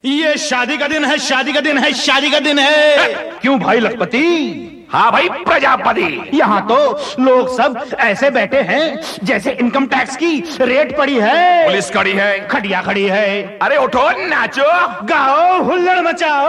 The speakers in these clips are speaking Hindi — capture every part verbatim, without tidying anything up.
ये शादी का दिन है, शादी का दिन है, शादी का दिन है। क्यों भाई लखपति? हाँ भाई प्रजापति। यहाँ तो लोग सब ऐसे बैठे हैं जैसे इनकम टैक्स की रेट पड़ी है, पुलिस खड़ी है, खटिया खड़ी है। अरे उठो, नाचो, गाओ, हुल्लड़ मचाओ।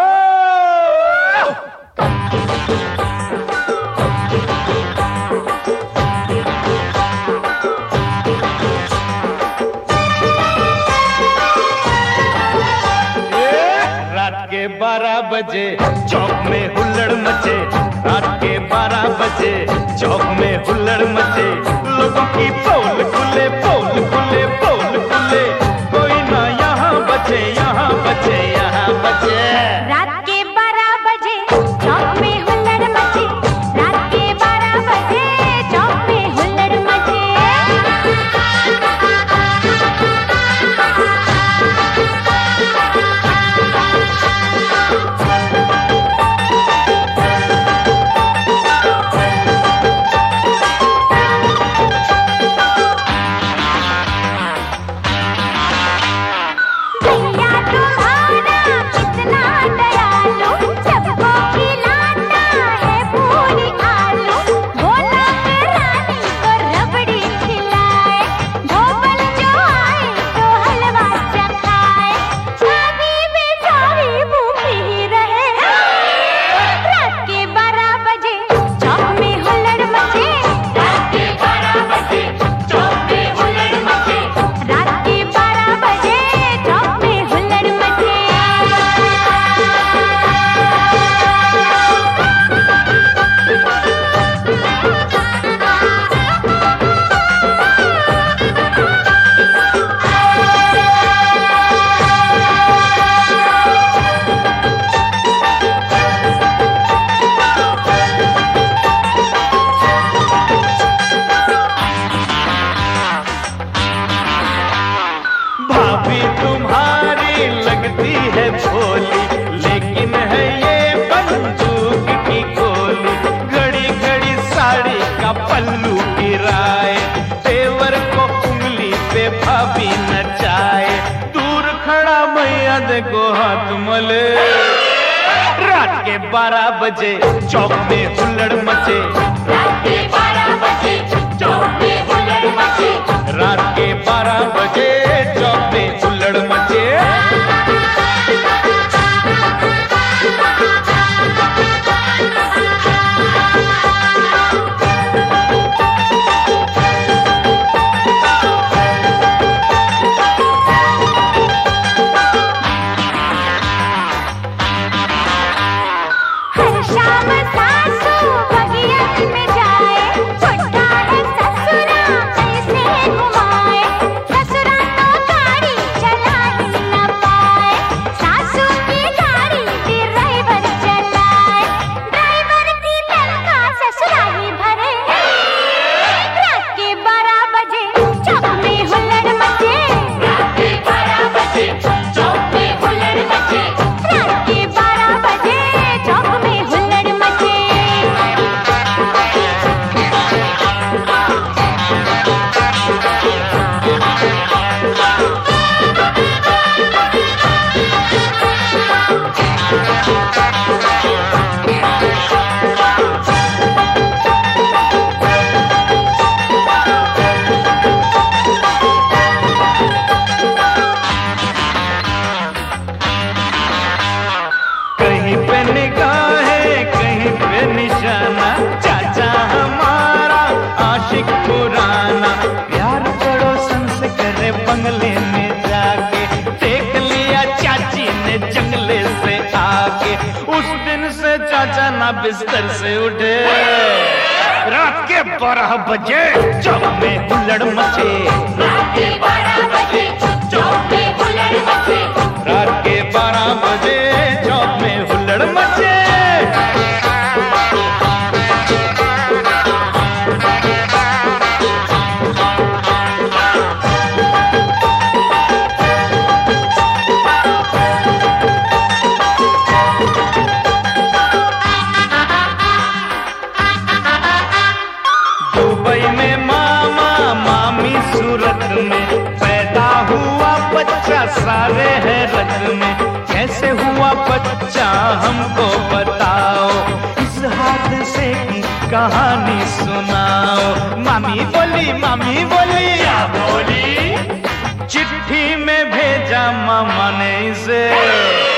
रात के बारह बजे चौक में हुल्लड़ मचे, रात के बारह बजे चौक में हुल्लड़ मचे। लोगों की पोल खुले, पोल खुले, पोल खुले, कोई ना यहाँ बचे, यहाँ बचे, यहाँ बचे। रात के बारह बजे चौक में हुल्लड़ मचे, रात के बारह बजे चौक में हुल्लड़ मचे। भाभी तुम्हारी लगती है भोली, लेकिन है ये बंदूक की गोली। घड़ी घड़ी साड़ी का पल्लू गिराए, तेवर को उंगली पे भाभी नचाए। दूर खड़ा मैया देखो हाथ मले। रात के बारह बजे चौक में हुल्लड़ मचे, रात के बारह बजे चौक में हुल्लड़ मचे। रात के बारह बजे चौक में हुल्लड़ मचे। हर शाम सासू बगियन में जाए, छोटा है ससुरा ऐसे घुमाए। ससुरा तो गाड़ी चला ही न पाए, सासू की गाड़ी ड्राइवर चलाए। ड्राइवर की तनख्वाह ससुरा ही भरे। रात के बारह बजे चौक में हुल्लड़ मचे, रात के बारह बजे चौक में हुल्लड़ मचे। रात के बारह बजे चौक में हुल्लड़ मचे। कहीं पे निगाहें, कहीं पे निशाना, चाचा हमारा आशिक पुराना। प्यार पड़ोसन से करे बंगले में जाके, देख लिया चाची ने जंगले से आके। उस दिन से चाचा ना बिस्तर से उठे। रात के बारह बजे चौक में हुल्लड़ मचे, रात के बारह बजे चौक में हुल्लड़ मचे। रात के बारह बजे चौक में हुल्लड़ मचे। दुबई में मामा मामी सूरत में पैदा हुआ बच्चा सारे है बोली मामी बोली क्या बोली? चिट्ठी में भेजा मामा ने इसे